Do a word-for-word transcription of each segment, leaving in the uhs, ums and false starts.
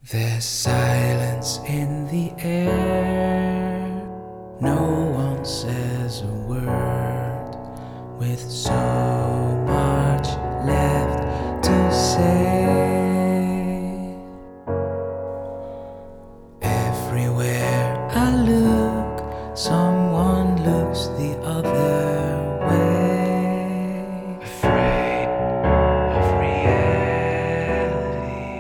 There's silence in the air. No one says a word, with so much left to say. Everywhere I look, someone looks the other way. Afraid of reality.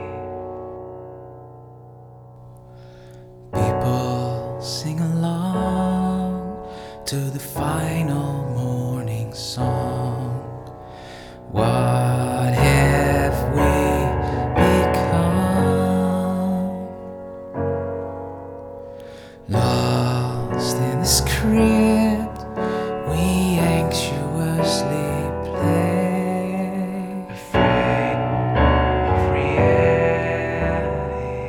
People sing along to the final morning song. What have we become? Lost in the script we anxiously play. Afraid of reality.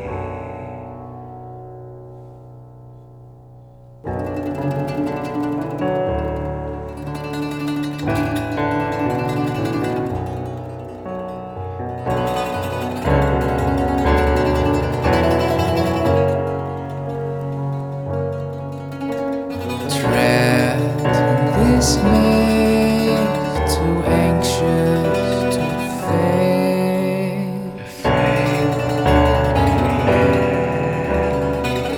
Dismayed, too anxious to fade. Afraid of reality.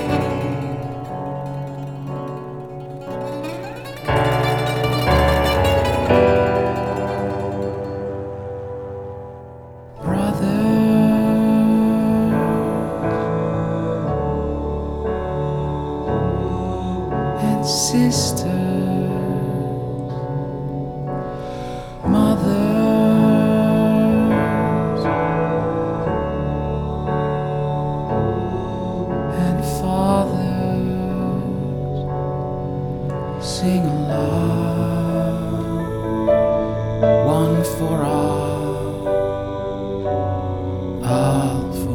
Brothers and sisters, mothers and fathers, sing along, one for all, all for